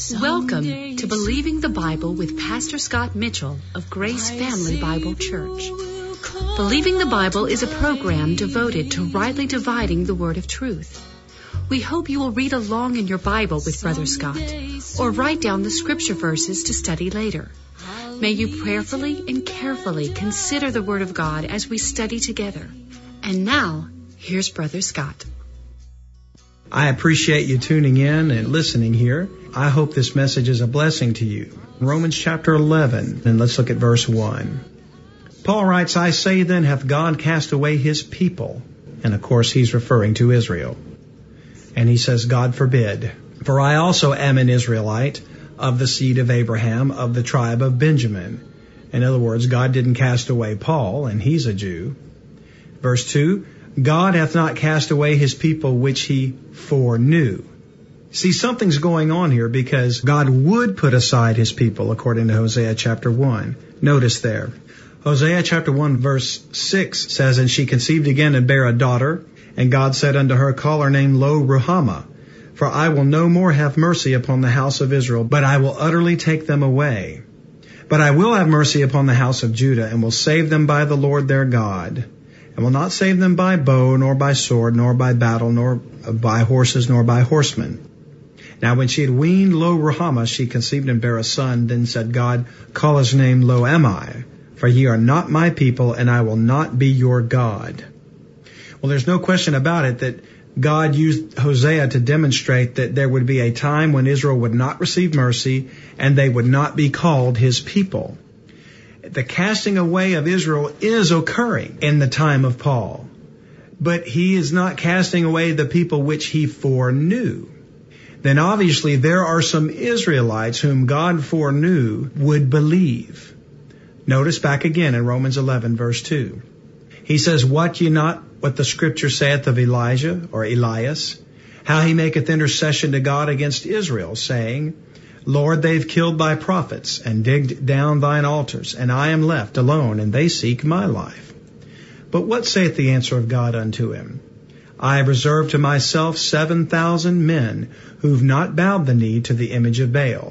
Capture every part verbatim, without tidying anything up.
Welcome to Believing the Bible with Pastor Scott Mitchell of Grace Family Bible Church. Believing the Bible is a program devoted to rightly dividing the word of truth. We hope you will read along in your Bible with Brother Scott, or write down the scripture verses to study later. May you prayerfully and carefully consider the Word of God as we study together. And now, here's Brother Scott. I appreciate you tuning in and listening here. I hope this message is a blessing to you. Romans chapter eleven, and let's look at verse one. Paul writes, I say then, hath God cast away his people? And of course he's referring to Israel. And he says, God forbid. For I also am an Israelite, of the seed of Abraham, of the tribe of Benjamin. In other words, God didn't cast away Paul, and he's a Jew. Verse two, God hath not cast away his people which he foreknew. See, something's going on here because God would put aside his people, according to Hosea chapter one. Notice there. Hosea chapter one verse six says, And she conceived again and bare a daughter, and God said unto her, Call her name Lo-Ruhamah, for I will no more have mercy upon the house of Israel, but I will utterly take them away. But I will have mercy upon the house of Judah, and will save them by the Lord their God, and will not save them by bow, nor by sword, nor by battle, nor by horses, nor by horsemen. Now when she had weaned Lo-Ruhamah, she conceived and bare a son. Then said God, Call his name Lo-Ammi, for ye are not my people, and I will not be your God. Well, there's no question about it that God used Hosea to demonstrate that there would be a time when Israel would not receive mercy, and they would not be called his people. The casting away of Israel is occurring in the time of Paul, but he is not casting away the people which he foreknew. Then obviously there are some Israelites whom God foreknew would believe. Notice back again in Romans eleven verse two. He says, Wot ye not what the scripture saith of Elijah or Elias, how he maketh intercession to God against Israel, saying, Lord, they've killed thy prophets and digged down thine altars, and I am left alone, and they seek my life. But what saith the answer of God unto him? I have reserved to myself seven thousand men who've not bowed the knee to the image of Baal.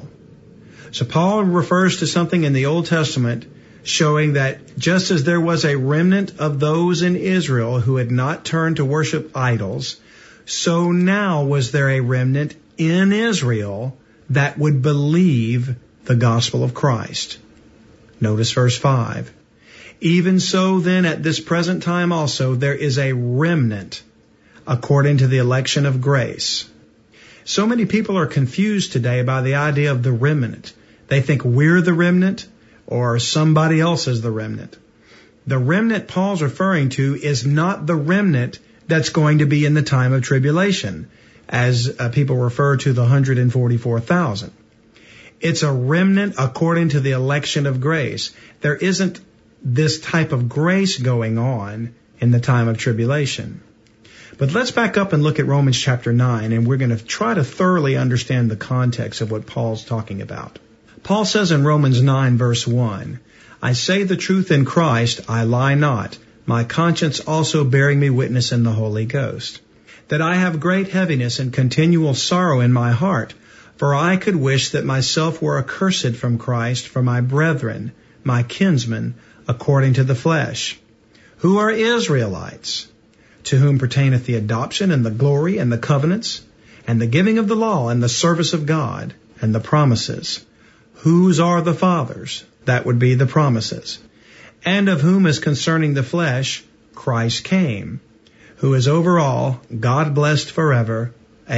So Paul refers to something in the Old Testament showing that just as there was a remnant of those in Israel who had not turned to worship idols, so now was there a remnant in Israel that would believe the gospel of Christ. Notice verse five. Even so then at this present time also there is a remnant according to the election of grace. So many people are confused today by the idea of the remnant. They think we're the remnant or somebody else is the remnant. The remnant Paul's referring to is not the remnant that's going to be in the time of tribulation, as uh, people refer to the one hundred forty-four thousand. It's a remnant according to the election of grace. There isn't this type of grace going on in the time of tribulation. But let's back up and look at Romans chapter nine, and we're going to try to thoroughly understand the context of what Paul's talking about. Paul says in Romans nine verse one, I say the truth in Christ, I lie not, my conscience also bearing me witness in the Holy Ghost, that I have great heaviness and continual sorrow in my heart, for I could wish that myself were accursed from Christ for my brethren, my kinsmen, according to the flesh, who are Israelites, to whom pertaineth the adoption and the glory and the covenants, and the giving of the law and the service of God, and the promises. Whose are the fathers? That would be the promises. And of whom as concerning the flesh, Christ came, who is over all, God blessed forever.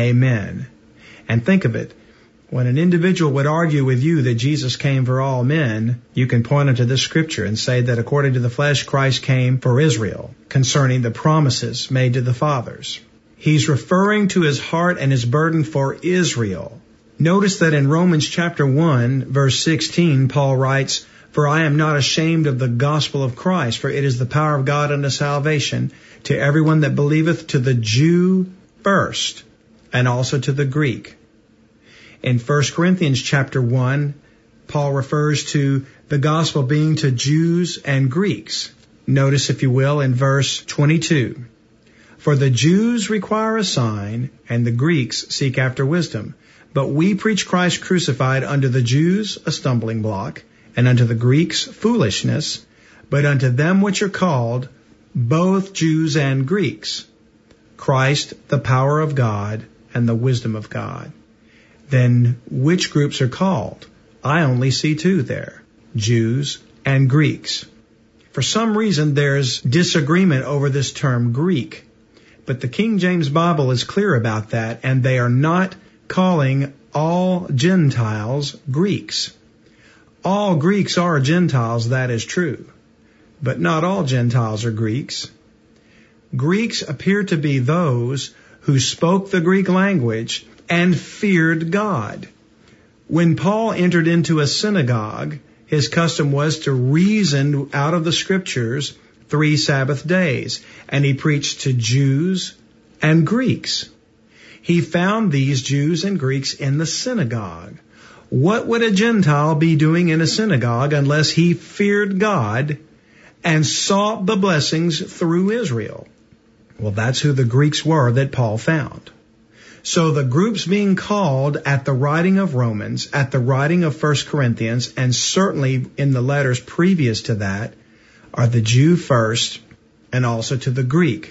Amen. And think of it. When an individual would argue with you that Jesus came for all men, you can point into this scripture and say that according to the flesh, Christ came for Israel, concerning the promises made to the fathers. He's referring to his heart and his burden for Israel. Notice that in Romans chapter one, verse sixteen, Paul writes, For I am not ashamed of the gospel of Christ, for it is the power of God unto salvation to everyone that believeth, to the Jew first, and also to the Greek. In First Corinthians chapter one, Paul refers to the gospel being to Jews and Greeks. Notice, if you will, in verse twenty-two, For the Jews require a sign, and the Greeks seek after wisdom. But we preach Christ crucified, unto the Jews a stumbling block, and unto the Greeks foolishness, but unto them which are called, both Jews and Greeks, Christ the power of God and the wisdom of God. Then which groups are called? I only see two there, Jews and Greeks. For some reason there's disagreement over this term Greek, but the King James Bible is clear about that, and they are not calling all Gentiles Greeks. All Greeks are Gentiles, that is true, but not all Gentiles are Greeks. Greeks appear to be those who spoke the Greek language and feared God. When Paul entered into a synagogue, his custom was to reason out of the Scriptures three Sabbath days, and he preached to Jews and Greeks. He found these Jews and Greeks in the synagogue. What would a Gentile be doing in a synagogue unless he feared God and sought the blessings through Israel? Well, that's who the Greeks were that Paul found. So the groups being called at the writing of Romans, at the writing of First Corinthians, and certainly in the letters previous to that, are the Jew first and also to the Greek.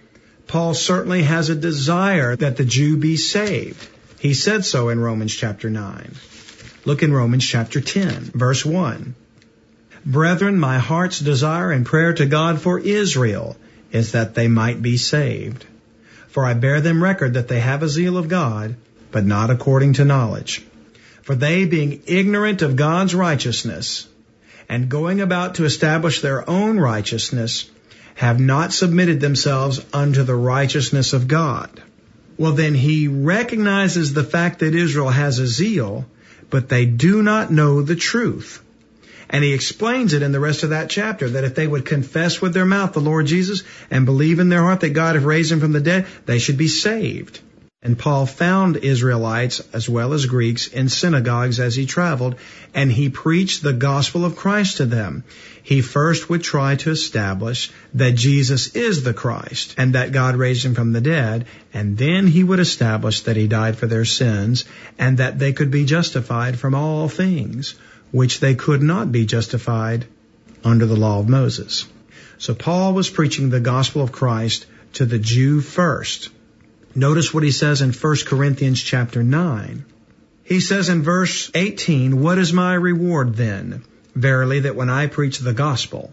Paul certainly has a desire that the Jew be saved. He said so in Romans chapter nine. Look in Romans chapter ten, verse one. Brethren, my heart's desire and prayer to God for Israel is that they might be saved. For I bear them record that they have a zeal of God, but not according to knowledge. For they, being ignorant of God's righteousness, and going about to establish their own righteousness, have not submitted themselves unto the righteousness of God. Well, then he recognizes the fact that Israel has a zeal, but they do not know the truth. And he explains it in the rest of that chapter, that if they would confess with their mouth the Lord Jesus and believe in their heart that God has raised him from the dead, they should be saved. And Paul found Israelites as well as Greeks in synagogues as he traveled, and he preached the gospel of Christ to them. He first would try to establish that Jesus is the Christ and that God raised him from the dead, and then he would establish that he died for their sins and that they could be justified from all things, which they could not be justified under the law of Moses. So Paul was preaching the gospel of Christ to the Jew first. Notice what he says in First Corinthians chapter nine. He says in verse eighteen, what is my reward then? Verily, that when I preach the gospel,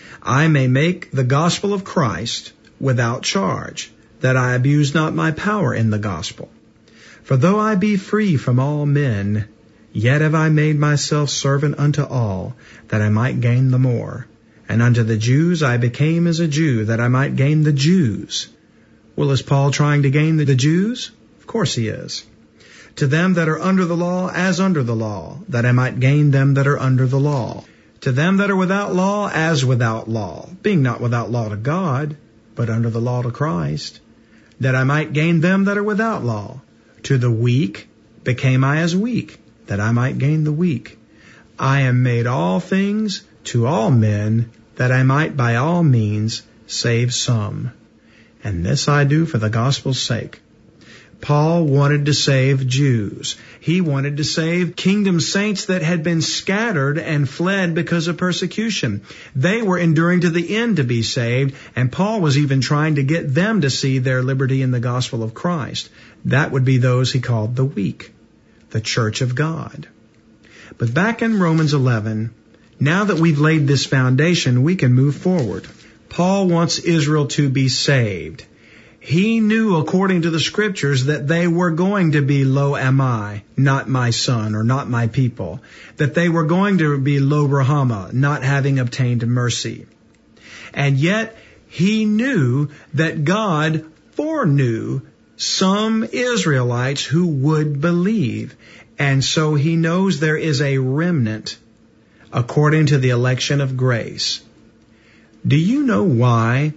I may make the gospel of Christ without charge, that I abuse not my power in the gospel. For though I be free from all men, yet have I made myself servant unto all, that I might gain the more. And unto the Jews I became as a Jew, that I might gain the Jews. Well, is Paul trying to gain the Jews? Of course he is. To them that are under the law, as under the law, that I might gain them that are under the law. To them that are without law, as without law, being not without law to God, but under the law to Christ, that I might gain them that are without law. To the weak became I as weak, that I might gain the weak. I am made all things to all men, that I might by all means save some. And this I do for the gospel's sake. Paul wanted to save Jews. He wanted to save kingdom saints that had been scattered and fled because of persecution. They were enduring to the end to be saved, and Paul was even trying to get them to see their liberty in the gospel of Christ. That would be those he called the weak, the church of God. But back in Romans eleven, now that we've laid this foundation, we can move forward. Paul wants Israel to be saved. He knew, according to the Scriptures, that they were going to be lo am I, not my son, or not my people. That they were going to be lo rahama, not having obtained mercy. And yet, he knew that God foreknew some Israelites who would believe. And so he knows there is a remnant according to the election of grace. Do you know why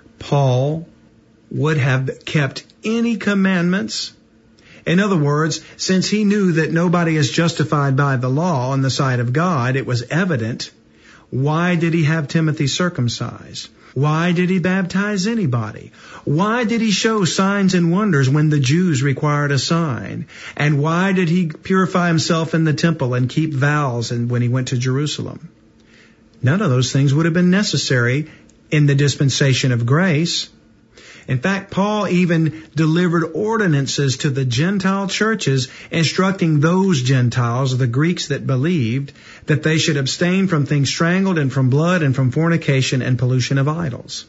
Paul would have kept any commandments? In other words, since he knew that nobody is justified by the law on the side of God, it was evident. Why did he have Timothy circumcised? Why did he baptize anybody? Why did he show signs and wonders when the Jews required a sign? And why did he purify himself in the temple and keep vows and when he went to Jerusalem? None of those things would have been necessary in the dispensation of grace. In fact, Paul even delivered ordinances to the Gentile churches, instructing those Gentiles, the Greeks that believed, that they should abstain from things strangled and from blood and from fornication and pollution of idols.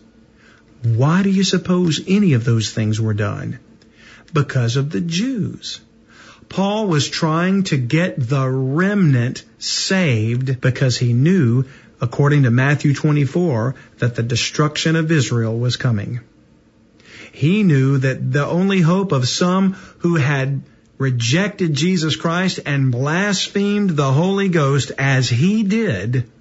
Why do you suppose any of those things were done? Because of the Jews. Paul was trying to get the remnant saved because he knew, according to Matthew twenty-four, that the destruction of Israel was coming. He knew that the only hope of some who had rejected Jesus Christ and blasphemed the Holy Ghost as he did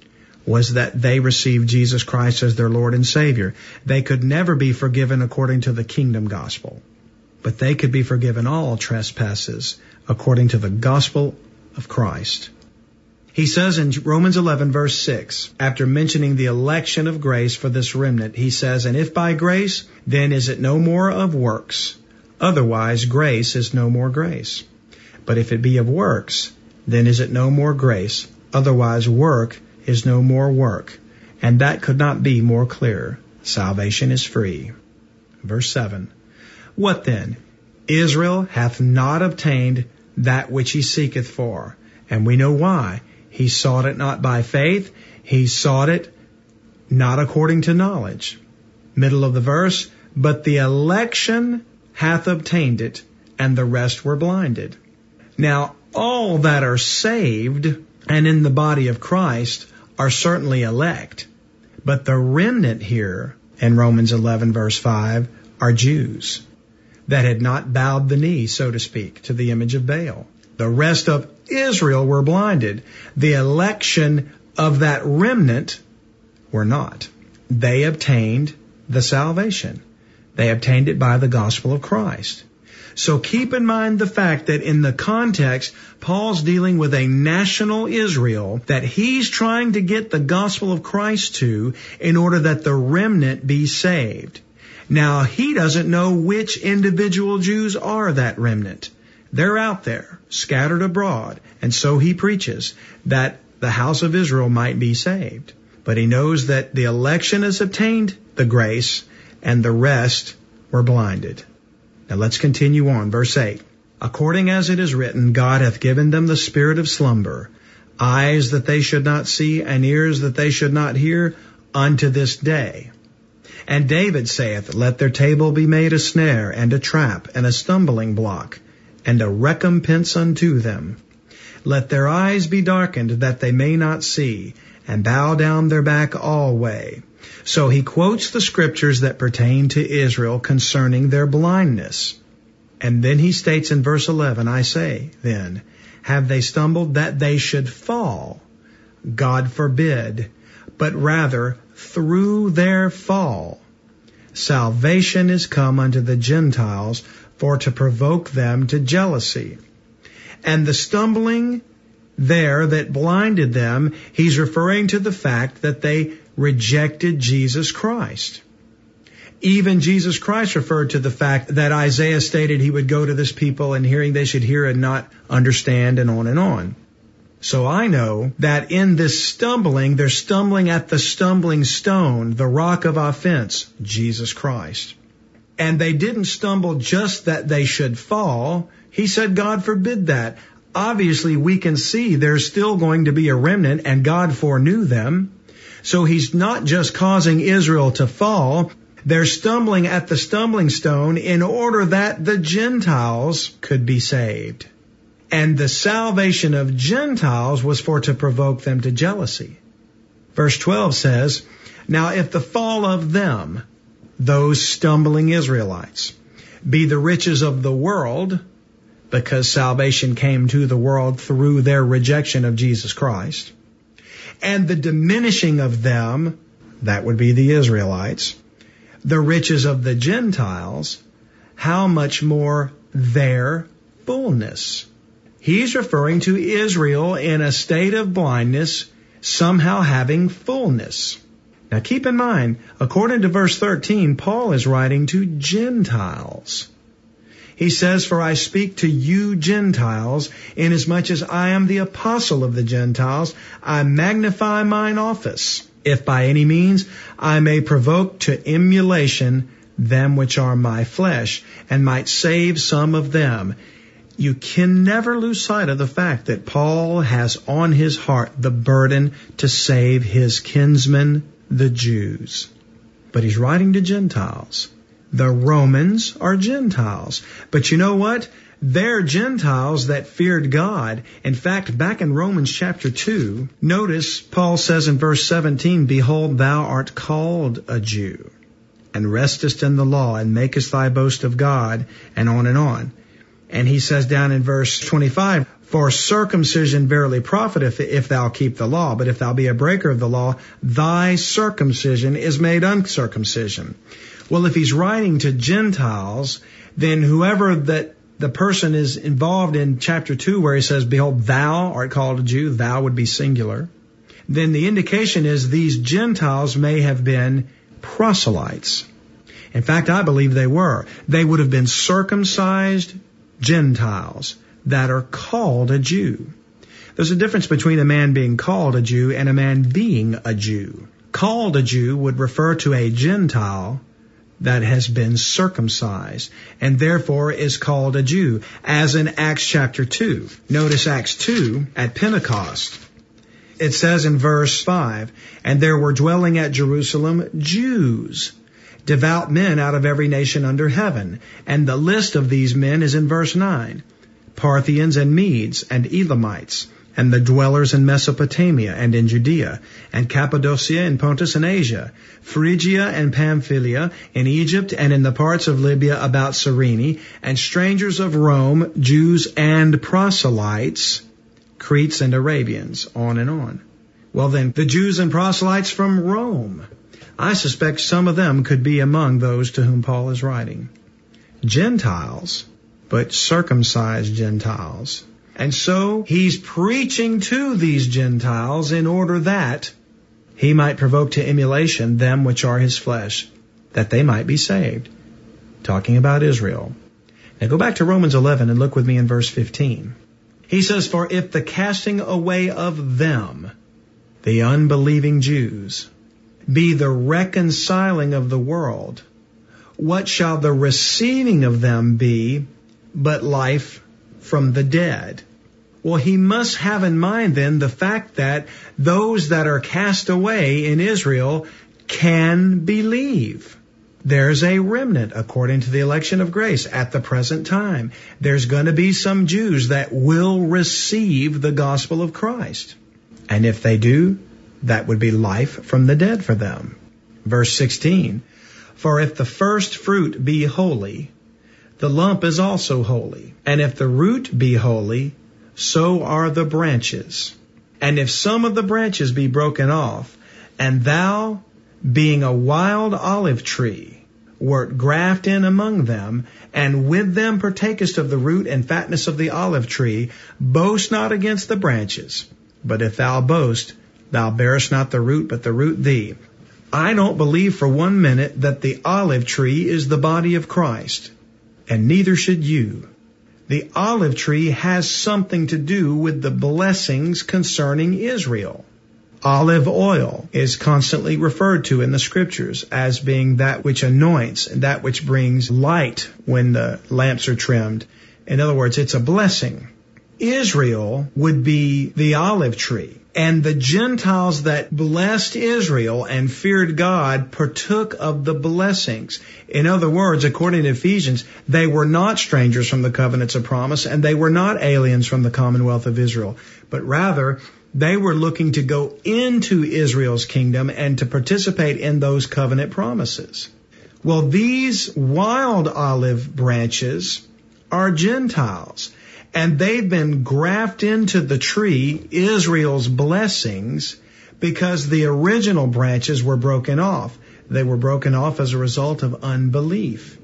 was that they received Jesus Christ as their Lord and Savior. They could never be forgiven according to the kingdom gospel, but they could be forgiven all trespasses according to the gospel of Christ. He says in Romans eleven verse six, after mentioning the election of grace for this remnant, he says, "And if by grace, then is it no more of works. Otherwise grace is no more grace. But if it be of works, then is it no more grace. Otherwise work is no more work." And that could not be more clear. Salvation is free. Verse seven, "What then? Israel hath not obtained that which he seeketh for. And we know why. He sought it not by faith. He sought it not according to knowledge." Middle of the verse, "But the election hath obtained it, and the rest were blinded." Now, all that are saved and in the body of Christ are certainly elect. But the remnant here in Romans eleven verse five are Jews that had not bowed the knee, so to speak, to the image of Baal. The rest of Israel were blinded. The election of that remnant were not. They obtained the salvation. They obtained it by the gospel of Christ. So keep in mind the fact that in the context, Paul's dealing with a national Israel that he's trying to get the gospel of Christ to in order that the remnant be saved. Now, he doesn't know which individual Jews are that remnant. They're out there, scattered abroad, and so he preaches that the house of Israel might be saved. But he knows that the election has obtained the grace, and the rest were blinded. Now let's continue on. Verse eight. "According as it is written, God hath given them the spirit of slumber, eyes that they should not see, and ears that they should not hear, unto this day. And David saith, Let their table be made a snare, and a trap, and a stumbling block, and a recompense unto them. Let their eyes be darkened, that they may not see, and bow down their back alway." So he quotes the scriptures that pertain to Israel concerning their blindness. And then he states in verse eleven, "I say, then, have they stumbled that they should fall? God forbid, but rather through their fall, salvation is come unto the Gentiles, for to provoke them to jealousy." And the stumbling there that blinded them, he's referring to the fact that they rejected Jesus Christ. Even Jesus Christ referred to the fact that Isaiah stated he would go to this people and hearing they should hear and not understand, and on and on. So I know that in this stumbling, they're stumbling at the stumbling stone, the rock of offense, Jesus Christ. And they didn't stumble just that they should fall. He said, God forbid that. Obviously, we can see there's still going to be a remnant, and God foreknew them. So he's not just causing Israel to fall. They're stumbling at the stumbling stone in order that the Gentiles could be saved. And the salvation of Gentiles was for to provoke them to jealousy. Verse twelve says, "Now if the fall of them, those stumbling Israelites, be the riches of the world," because salvation came to the world through their rejection of Jesus Christ, "and the diminishing of them," that would be the Israelites, "the riches of the Gentiles, how much more their fullness." He's referring to Israel in a state of blindness, somehow having fullness. Now keep in mind, according to verse thirteen, Paul is writing to Gentiles. He says, "For I speak to you Gentiles, inasmuch as I am the apostle of the Gentiles, I magnify mine office, if by any means I may provoke to emulation them which are my flesh, and might save some of them." You can never lose sight of the fact that Paul has on his heart the burden to save his kinsmen, the Jews. But he's writing to Gentiles. The Romans are Gentiles. But you know what? They're Gentiles that feared God. In fact, back in Romans chapter two, notice Paul says in verse seventeen, "Behold, thou art called a Jew, and restest in the law, and makest thy boast of God," and on and on. And he says down in verse twenty-five, "For circumcision verily profiteth if thou keep the law, but if thou be a breaker of the law, thy circumcision is made uncircumcision." Well, if he's writing to Gentiles, then whoever that the person is involved in chapter two where he says, "Behold, thou art called a Jew," thou would be singular, then the indication is these Gentiles may have been proselytes. In fact, I believe they were. They would have been circumcised Gentiles that are called a Jew. There's a difference between a man being called a Jew and a man being a Jew. Called a Jew would refer to a Gentile that has been circumcised and therefore is called a Jew, as in Acts chapter two. Notice Acts two at Pentecost. It says in verse five, "And there were dwelling at Jerusalem Jews, devout men out of every nation under heaven." And the list of these men is in verse nine. "Parthians and Medes and Elamites, and the dwellers in Mesopotamia and in Judea, and Cappadocia and Pontus and Asia, Phrygia and Pamphylia, in Egypt and in the parts of Libya about Cyrene, and strangers of Rome, Jews and proselytes, Cretes and Arabians," on and on. Well then, the Jews and proselytes from Rome, I suspect some of them could be among those to whom Paul is writing. Gentiles, but circumcised Gentiles. And so he's preaching to these Gentiles in order that he might provoke to emulation them which are his flesh, that they might be saved. Talking about Israel. Now go back to Romans eleven and look with me in verse fifteen. He says, "For if the casting away of them," the unbelieving Jews, "be the reconciling of the world, what shall the receiving of them be but life from the dead?" Well, he must have in mind then the fact that those that are cast away in Israel can believe. There's a remnant according to the election of grace at the present time. There's going to be some Jews that will receive the gospel of Christ. And if they do, that would be life from the dead for them. Verse sixteen, "For if the first fruit be holy, the lump is also holy. And if the root be holy, so are the branches. And if some of the branches be broken off, and thou, being a wild olive tree, wert grafted in among them, and with them partakest of the root and fatness of the olive tree, boast not against the branches. But if thou boast, thou bearest not the root, but the root thee." I don't believe for one minute that the olive tree is the body of Christ, and neither should you. The olive tree has something to do with the blessings concerning Israel. Olive oil is constantly referred to in the scriptures as being that which anoints and that which brings light when the lamps are trimmed. In other words, it's a blessing. Israel would be the olive tree. And the Gentiles that blessed Israel and feared God partook of the blessings. In other words, according to Ephesians, they were not strangers from the covenants of promise, and they were not aliens from the commonwealth of Israel, but rather they were looking to go into Israel's kingdom and to participate in those covenant promises. Well, these wild olive branches are Gentiles. And they've been grafted into the tree, Israel's blessings, because the original branches were broken off. They were broken off as a result of unbelief.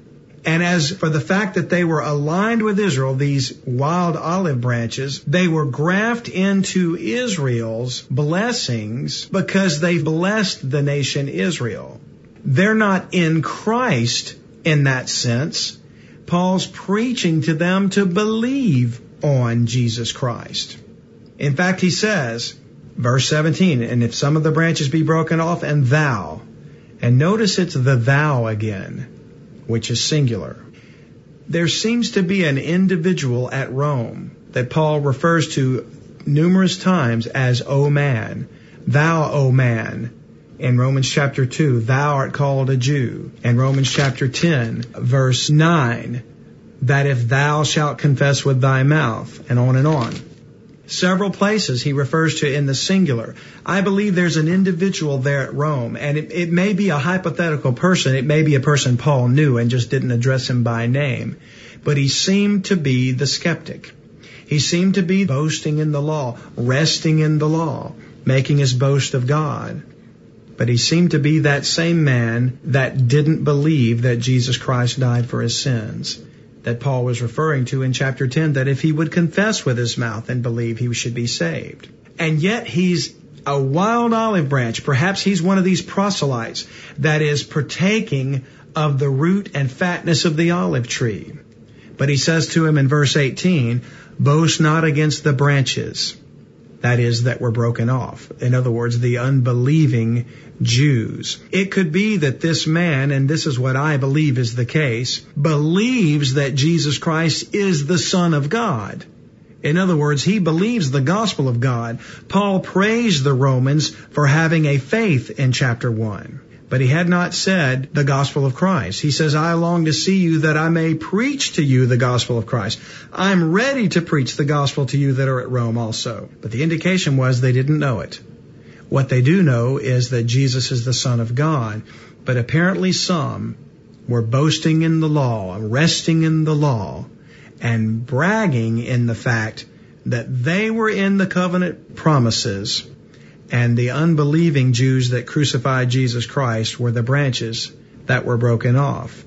And as for the fact that they were aligned with Israel, these wild olive branches, they were grafted into Israel's blessings because they blessed the nation Israel. They're not in Christ in that sense. Paul's preaching to them to believe on Jesus Christ. In fact, he says, verse seventeen, and if some of the branches be broken off, and thou, and notice it's the thou again, which is singular. There seems to be an individual at Rome that Paul refers to numerous times as O man, thou O man. In Romans chapter two, thou art called a Jew. In Romans chapter ten, verse nine, that if thou shalt confess with thy mouth, and on and on. Several places he refers to in the singular. I believe there's an individual there at Rome, and it, it may be a hypothetical person. It may be a person Paul knew and just didn't address him by name. But he seemed to be the skeptic. He seemed to be boasting in the law, resting in the law, making his boast of God. But he seemed to be that same man that didn't believe that Jesus Christ died for his sins, that Paul was referring to in chapter ten, that if he would confess with his mouth and believe, he should be saved. And yet he's a wild olive branch. Perhaps he's one of these proselytes that is partaking of the root and fatness of the olive tree. But he says to him in verse eighteen, boast not against the branches, that is, that were broken off. In other words, the unbelieving Jews. It could be that this man, and this is what I believe is the case, believes that Jesus Christ is the Son of God. In other words, he believes the gospel of God. Paul praised the Romans for having a faith in chapter one. But he had not said the gospel of Christ. He says, I long to see you that I may preach to you the gospel of Christ. I'm ready to preach the gospel to you that are at Rome also. But the indication was they didn't know it. What they do know is that Jesus is the Son of God. But apparently some were boasting in the law, resting in the law, and bragging in the fact that they were in the covenant promises, and the unbelieving Jews that crucified Jesus Christ were the branches that were broken off.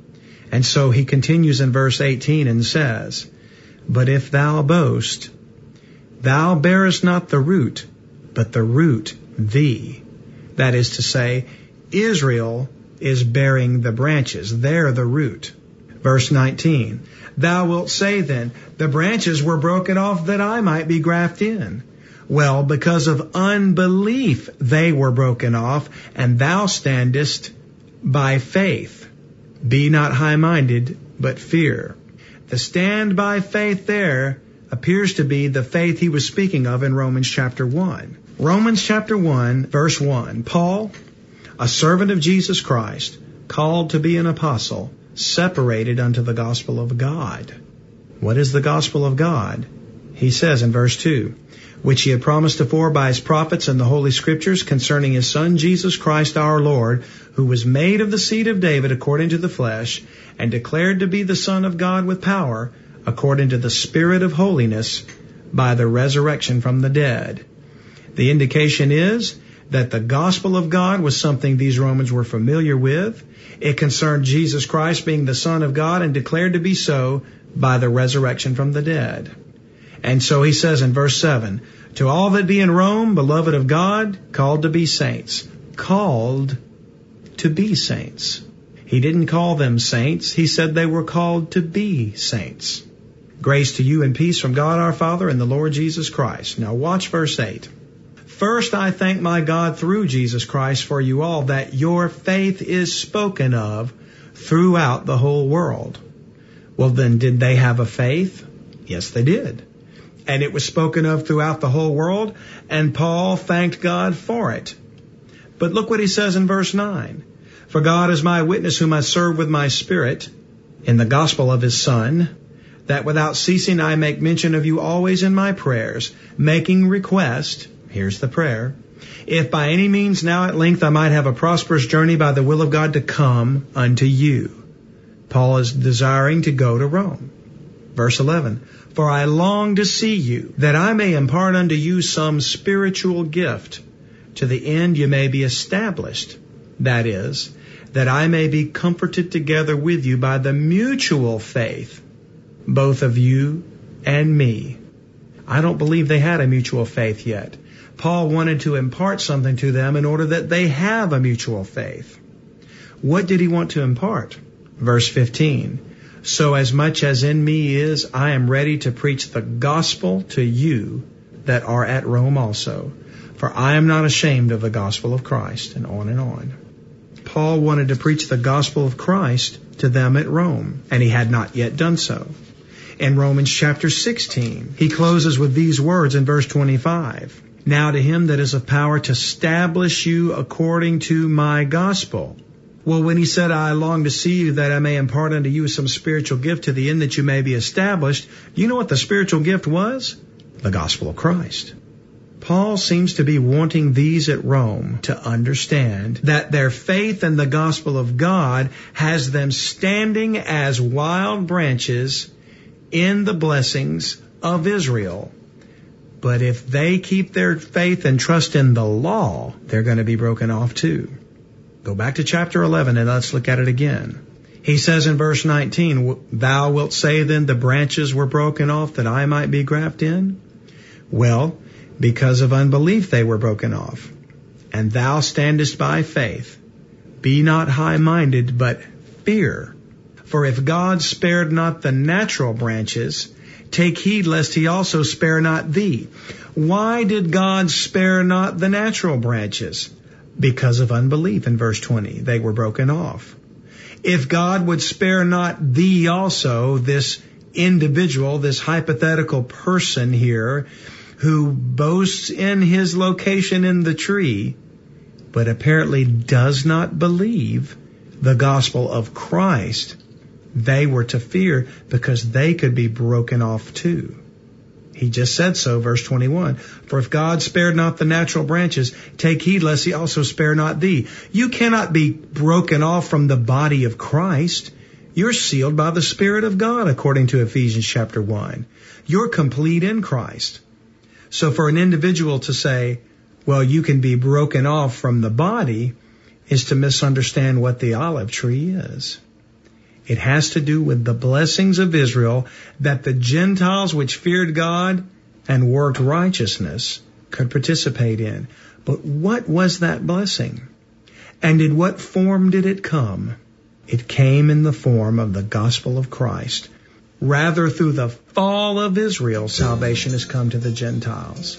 And so he continues in verse eighteen and says, but if thou boast, thou bearest not the root, but the root thee. That is to say, Israel is bearing the branches. They're the root. Verse nineteen, thou wilt say then, the branches were broken off that I might be grafted in. Well, because of unbelief they were broken off, and thou standest by faith. Be not high-minded, but fear. The stand by faith there appears to be the faith he was speaking of in Romans chapter one. Romans chapter one, verse one. Paul, a servant of Jesus Christ, called to be an apostle, separated unto the gospel of God. What is the gospel of God? He says in verse two, which he had promised afore by his prophets in the Holy Scriptures concerning his Son Jesus Christ our Lord, who was made of the seed of David according to the flesh, and declared to be the Son of God with power, according to the Spirit of holiness, by the resurrection from the dead. The indication is that the gospel of God was something these Romans were familiar with. It concerned Jesus Christ being the Son of God and declared to be so by the resurrection from the dead. And so he says in verse seven, to all that be in Rome, beloved of God, called to be saints. Called to be saints. He didn't call them saints. He said they were called to be saints. Grace to you and peace from God our Father and the Lord Jesus Christ. Now watch verse eight. First I thank my God through Jesus Christ for you all, that your faith is spoken of throughout the whole world. Well then, did they have a faith? Yes, they did. And it was spoken of throughout the whole world, and Paul thanked God for it. But look what he says in verse nine. For God is my witness, whom I serve with my spirit in the gospel of his Son, that without ceasing I make mention of you always in my prayers, making request, here's the prayer, if by any means now at length I might have a prosperous journey by the will of God to come unto you. Paul is desiring to go to Rome. Verse eleven, for I long to see you, that I may impart unto you some spiritual gift, to the end you may be established. That is, that I may be comforted together with you by the mutual faith, both of you and me. I don't believe they had a mutual faith yet. Paul wanted to impart something to them in order that they have a mutual faith. What did he want to impart? Verse fifteen. So as much as in me is, I am ready to preach the gospel to you that are at Rome also. For I am not ashamed of the gospel of Christ, and on and on. Paul wanted to preach the gospel of Christ to them at Rome, and he had not yet done so. In Romans chapter sixteen, he closes with these words in verse twenty-five. Now to him that is of power to establish you according to my gospel. Well, when he said, I long to see you that I may impart unto you some spiritual gift to the end that you may be established, you know what the spiritual gift was? The gospel of Christ. Paul seems to be wanting these at Rome to understand that their faith in the gospel of God has them standing as wild branches in the blessings of Israel. But if they keep their faith and trust in the law, they're going to be broken off too. Go back to chapter eleven and let's look at it again. He says in verse nineteen, Thou wilt say then the branches were broken off that I might be grafted in? Well, because of unbelief they were broken off. And thou standest by faith. Be not high-minded, but fear. For if God spared not the natural branches, take heed lest he also spare not thee. Why did God spare not the natural branches? Because of unbelief in verse twenty. They were broken off. If God would spare not thee also, this individual, this hypothetical person here, who boasts in his location in the tree, but apparently does not believe the gospel of Christ, they were to fear because they could be broken off too. He just said so, verse twenty-one. For if God spared not the natural branches, take heed lest he also spare not thee. You cannot be broken off from the body of Christ. You're sealed by the Spirit of God, according to Ephesians chapter one. You're complete in Christ. So for an individual to say, well, you can be broken off from the body, is to misunderstand what the olive tree is. It has to do with the blessings of Israel that the Gentiles which feared God and worked righteousness could participate in. But what was that blessing? And in what form did it come? It came in the form of the gospel of Christ. Rather, through the fall of Israel, salvation has come to the Gentiles.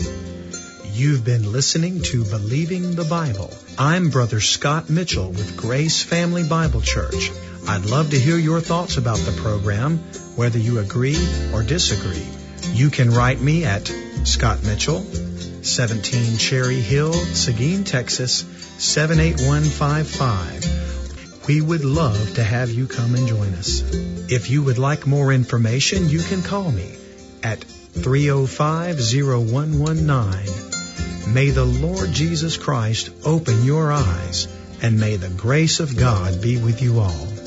You've been listening to Believing the Bible. I'm Brother Scott Mitchell with Grace Family Bible Church. I'd love to hear your thoughts about the program, whether you agree or disagree. You can write me at Scott Mitchell, seventeen Cherry Hill, Seguin, Texas, seven eight one five five. We would love to have you come and join us. If you would like more information, you can call me at three oh five, oh one one nine. May the Lord Jesus Christ open your eyes, and may the grace of God be with you all.